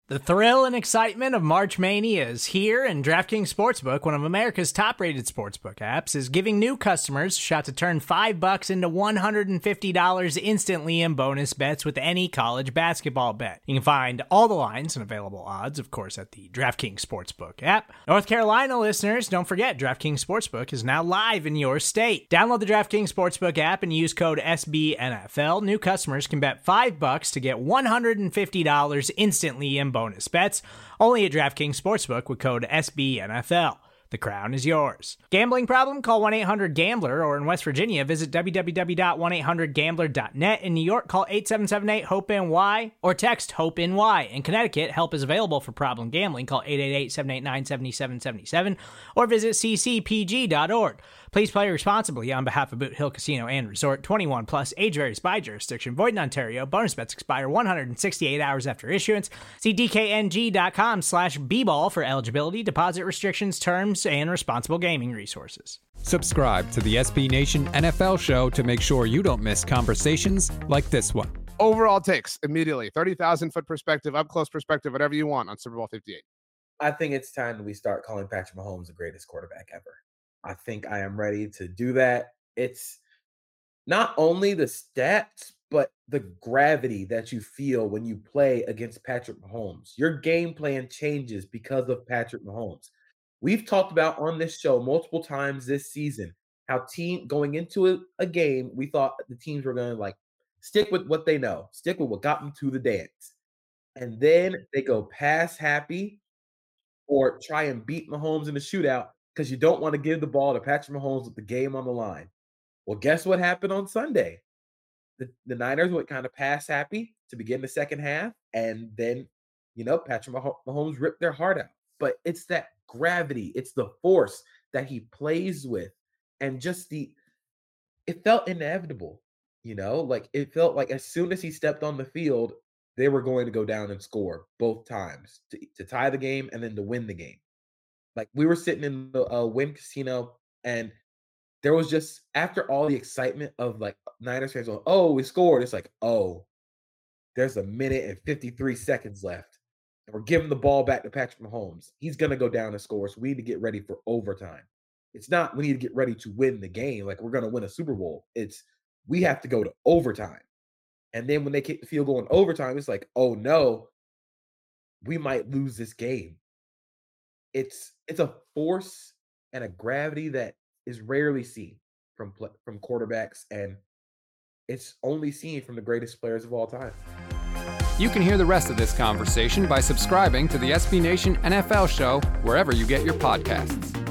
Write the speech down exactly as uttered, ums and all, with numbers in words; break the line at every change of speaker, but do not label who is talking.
The thrill and excitement of March Mania is here, and DraftKings Sportsbook, one of America's top-rated sportsbook apps, is giving new customers a shot to turn five bucks into one hundred fifty dollars instantly in bonus bets with any college basketball bet. You can find all the lines and available odds, of course, at the DraftKings Sportsbook app. North Carolina listeners, don't forget, DraftKings Sportsbook is now live in your state. Download the DraftKings Sportsbook app and use code S B N F L. New customers can bet five bucks to get one hundred fifty dollars instantly in bonus bets, only at DraftKings Sportsbook with code S B N F L. The crown is yours. Gambling problem? Call one eight hundred gambler, or in West Virginia, visit w w w dot one eight hundred gambler dot net. In New York, call eight seven seven eight hope N Y or text HOPE-NY. In Connecticut, help is available for problem gambling. Call eight eight eight, seven eight nine, seven seven seven seven or visit c c p g dot org. Please play responsibly on behalf of Boot Hill Casino and Resort. twenty-one plus, age varies by jurisdiction. Void in Ontario. Bonus bets expire one hundred sixty-eight hours after issuance. See d k n g dot com slash b ball for eligibility, deposit restrictions, terms, and responsible gaming resources.
Subscribe to the S B Nation N F L show to make sure you don't miss conversations like this one.
Overall takes immediately. thirty thousand foot perspective, up close perspective, whatever you want on Super Bowl fifty-eight.
I think it's time that we start calling Patrick Mahomes the greatest quarterback ever. I think I am ready to do that. It's not only the stats, but the gravity that you feel when you play against Patrick Mahomes. Your game plan changes because of Patrick Mahomes. We've talked about on this show multiple times this season how team going into a, a game, we thought the teams were going to like stick with what they know, stick with what got them to the dance. And then they go pass happy or try and beat Mahomes in the shootout because you don't want to give the ball to Patrick Mahomes with the game on the line. Well, guess what happened on Sunday? The, the Niners went kind of pass happy to begin the second half, and then, you know, Patrick Mahomes ripped their heart out. But it's that gravity, it's the force that he plays with, and just the, it felt inevitable, you know? Like, it felt like as soon as he stepped on the field, they were going to go down and score both times to, to tie the game and then to win the game. Like, we were sitting in the uh, Wynn Casino, and there was just, after all the excitement of, like, Niners fans going, oh, we scored. It's like, oh, there's a minute and fifty-three seconds left. And we're giving the ball back to Patrick Mahomes. He's going to go down and score, so we need to get ready for overtime. It's not we need to get ready to win the game, like we're going to win a Super Bowl. It's we have to go to overtime. And then when they kick the field goal in overtime, it's like, oh, no, we might lose this game. It's it's a force and a gravity that is rarely seen from from quarterbacks, and it's only seen from the greatest players of all time.
You can hear the rest of this conversation by subscribing to the S B Nation N F L show wherever you get your podcasts.